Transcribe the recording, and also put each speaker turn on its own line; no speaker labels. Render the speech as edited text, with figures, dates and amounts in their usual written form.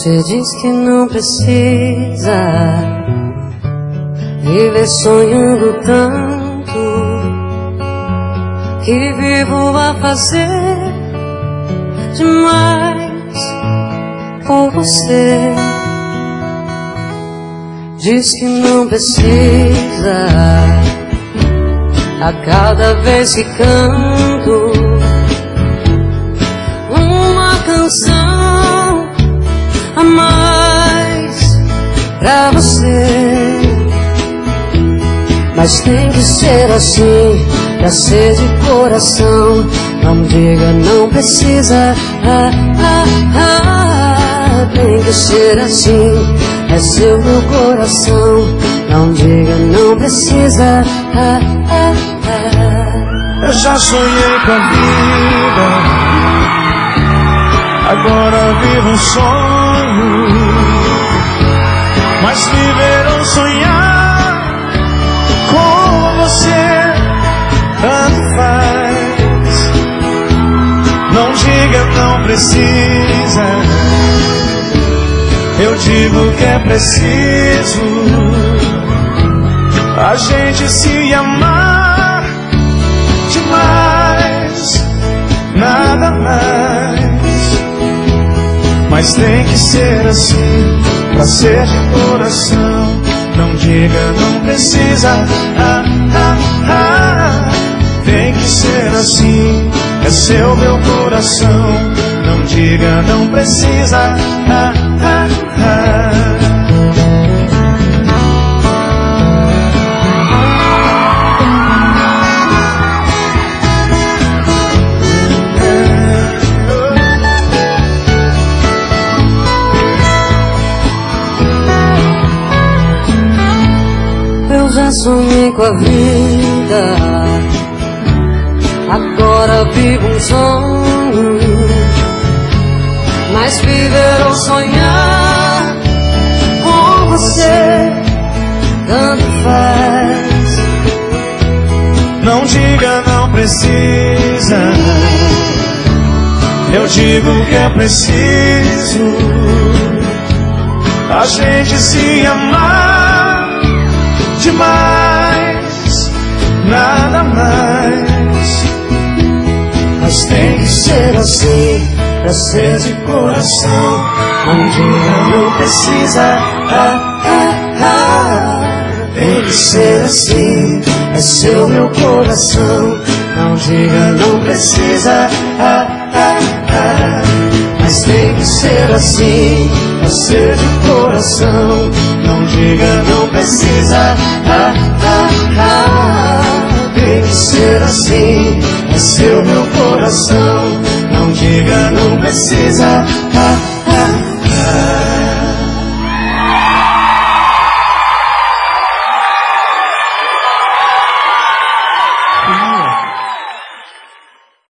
Você diz que não precisa viver sonhando tanto, que vivo a fazer demais por você. Diz que não precisa a cada vez que canto uma canção a mais pra você. Mas tem que ser assim, pra ser de coração. Não diga não precisa, tem que ser assim, é seu meu coração. Não diga não precisa,
Eu já sonhei com a vida, agora vivo um sonho. Mas viver ou sonhar com você tanto faz. Não diga não precisa, eu digo que é preciso a gente se amar demais, nada mais. Mas tem que ser assim, pra ser de coração. Não diga não precisa, tem que ser assim, é seu meu coração. Não diga não precisa,
eu já sonhei com a vida, agora vivo um sonho. Mas viver ou sonhar com você tanto faz.
não diga não precisa, eu digo que é preciso a gente se amar demais, nada mais.
Mas tem que ser assim, pra ser de coração. Não diga não precisa, tem que ser assim, é seu meu coração. Não diga não precisa, mas tem que ser assim, pra ser de coração. Não diga não precisa, tem que ser assim, é seu meu coração. Não diga não precisa,